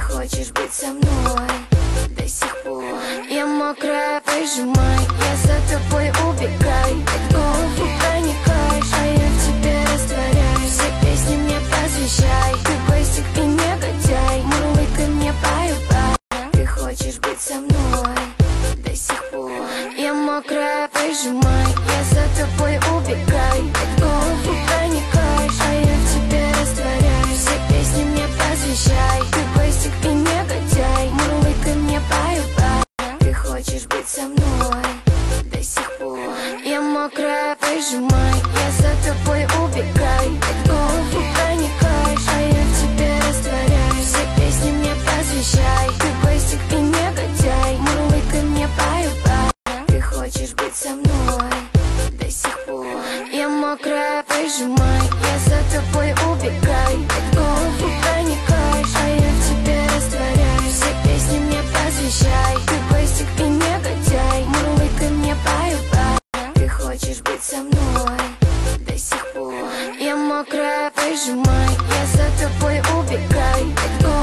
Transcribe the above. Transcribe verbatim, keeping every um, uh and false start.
хочешь быть со мной до сих пор. Я мокрая, прижимай, я за тобой убегай. Под голову проникаешь, а я в тебе растворяюсь. Все песни мне посвящай, ты бейсик и негодяй. Мурлыкай мне, баю-бай. Ты хочешь быть со мной до сих пор. Я мокрая, прижимай, я за тобой убегай. Под голову проникаешь, а я в тебе растворяюсь. Все песни мне посвящай, ты бейсик и негодяй. Мурлыкай мне, баю-бай. Ты хочешь быть со мной до сих пор. Я мокрая, прижимай, я за тобой убегай. Под голову проникаешь, а я в тебе растворяюсь. Все песни мне посвящай, ты бейсик и негодяй. Мурлыкай мне, баю-бай. Ты хочешь быть со мной до сих пор. Я мокрая, прижимай, я за тобой убегай. Под голову проникаешь, а я в тебе растворяюсь. Все песни мне посвящай, ты бейсик и негодяй. Мурлыкай мне, баю-бай. Ты хочешь быть со мной до сих пор. Я мокрая, прижимай, я за тобой убегай. Под